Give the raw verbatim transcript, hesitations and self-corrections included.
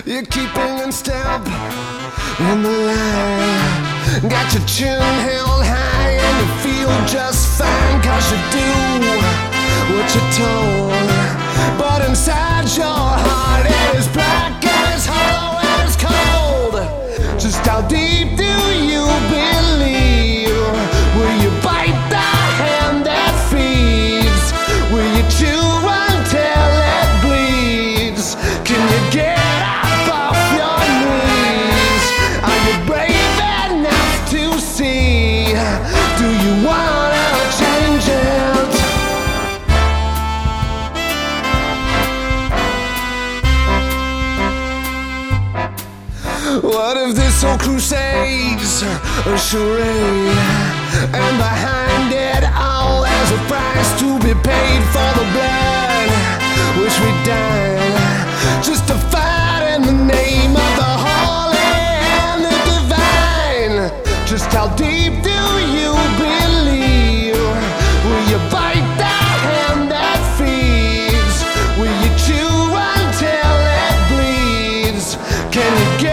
You're keeping in step in the line. Got your chin held high and you feel just fine, cause you do what you're told. But inside your heart it is black and it's hollow and it's cold. Just how deep do you believe? Will you bite the hand that feeds? Will you chew until it bleeds? Can you get up off your knees? Are you brave enough to see? Do you wanna change it? What if this whole crusade's a charade, and behind it all there's a price to be paid for the blood which we died just to fight in the name of the holy and the divine? Just how deep do you believe? Will you bite the hand that feeds? Will you chew until it bleeds? Can you get